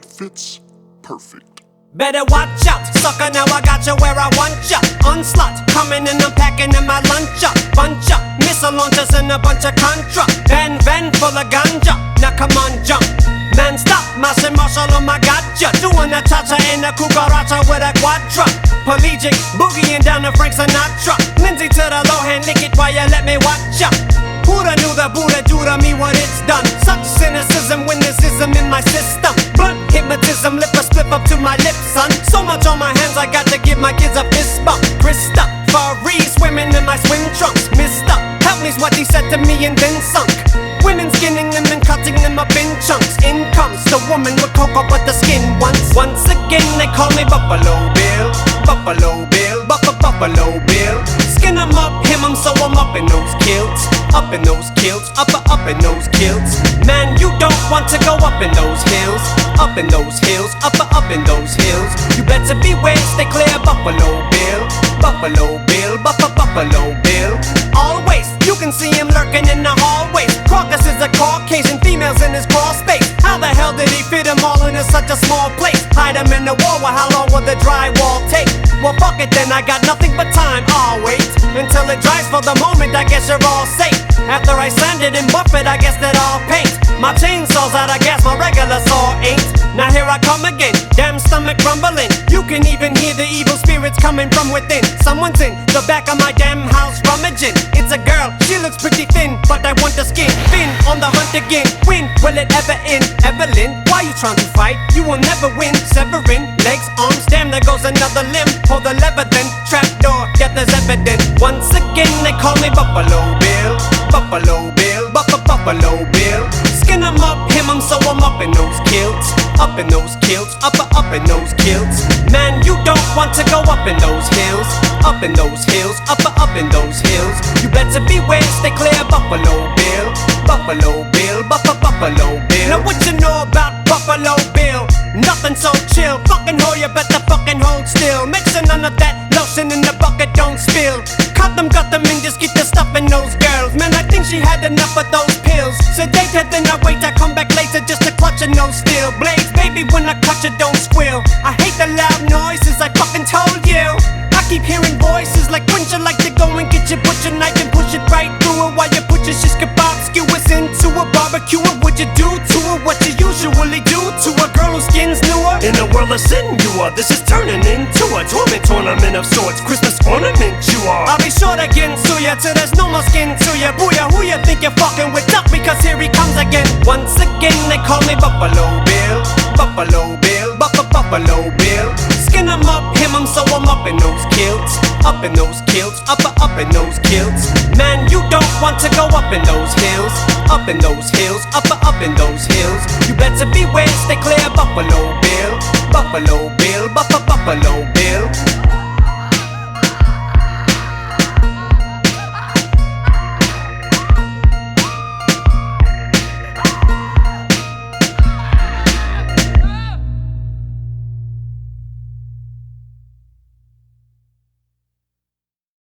it fits perfect. Better watch out, sucker, now I got you where I want ya. Onslaught, coming and I'm packing in my lunch up. Bunch up, missile launchers and a bunch of contra. Van full of ganja, now come on jump. Man stop, Martian Marshall on my gotcha. Doing a cha-cha in a cucaracha with a quadra. Pelagic, boogieing down to Frank Sinatra. Lindsay to the low hand, lick it while you let me watch ya. Who'da knew the Buddha do to me what it's done? Such cynicism when there's ism in my system. Blunt hypnotism, lip a split up to my lips, son. So much on my hands, I got to give my kids a fist bump. Krista, Faris, swimming in my swim trunks. Mister, help me's what he said to me and then sunk. Women skinning them and cutting them up in chunks. In comes the woman with cocoa but the skin once. Once again they call me Buffalo Bill. Buffalo Bill, Buffalo Bill. Skin 'em up, hem 'em, so I'm up in those kilts. Up in those kilts, up in those kilts. Man, you don't want to go up in those hills. Up in those hills, up in those hills. You better beware, stay clear, Buffalo Bill. Buffalo Bill, Buffalo Bill. Always, you can see him lurking in the hallways. Caucus is a Caucasian, females in his crawl space. How the hell did he fit them all into such a small place? Hide them in the wall, well how long will the drywall take? Well fuck it then, I got nothing but time. I'll wait until it dries. For the moment I guess you're all safe. After I sand it and buff it, I guess that I'll paint. My chainsaw's out of gas, my regular saw ain't. Now here I come again, damn stomach rumbling. You can even hear the evil spirits coming from within. Someone's in the back of my damn house rummaging. It's a girl, she looks pretty thin, but I want the skin. Fin on the hunt again, when will it ever end? Evelyn, why you trying to fight? You will never win. Severing, legs, arms, damn there goes another limb. Pull the lever then, trapdoor, get there's evidence. Once again they call me Buffalo Bill. Buffalo Bill, Buffalo Bill. Skin 'em up, hem 'em, so I'm up in those kilts. Up in those kilts, up in those kilts. Man, you don't want to go up in those hills. Up in those hills, up in those hills. You better beware, stay clear, Buffalo Bill. Buffalo Bill, Buffalo Bill. Now what you know about Buffalo Bill? Nothing so chill. Fucking hoe, you better fucking hold still. Make sure none of that lotion in the bucket don't spill. Cut them, and just get the stuff in those girls. Man, I think she had enough of those pills. Sedate her, then I wait, I come back later just to clutch her nose steel. Blades, baby, when I clutch her, don't squeal. I hate the loud noises, I fucking told you. I keep hearing voices like, wouldn't you like to go and get your butcher knife and push it right through her while you put your shish kebab skewers into a barbecue? What would you do to her? What you usually do to a girl whose skin's newer? In a world of sin, you are. This is turning into a torment tournament of sorts. Christmas ornament, you are. I'll be sure to get to ya till there's no more skin to ya. Booyah, who you think you're fucking with? Duck, because here he comes again. Once again they call me Buffalo Bill. Buffalo Bill, Buffalo Bill. Skin 'em up, hem 'em, so I'm up in those kilts. Up in those kilts, up in those kilts. Man, you don't want to go up in those hills. Up in those hills, up in those hills. You better beware, stay clear, Buffalo Bill. Buffalo Bill, Buffalo Bill.